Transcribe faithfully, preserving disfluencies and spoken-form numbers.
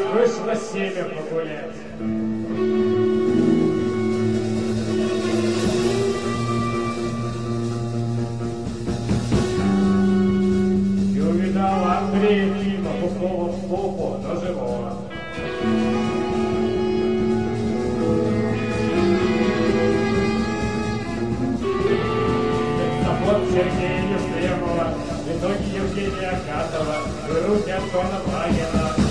вышло семя погулять. И увидал Андрея Тима Пухова в попу до живого. Завод Сергея Ефремова, в итоге Евгения Акатова, и руки Антона Вагина.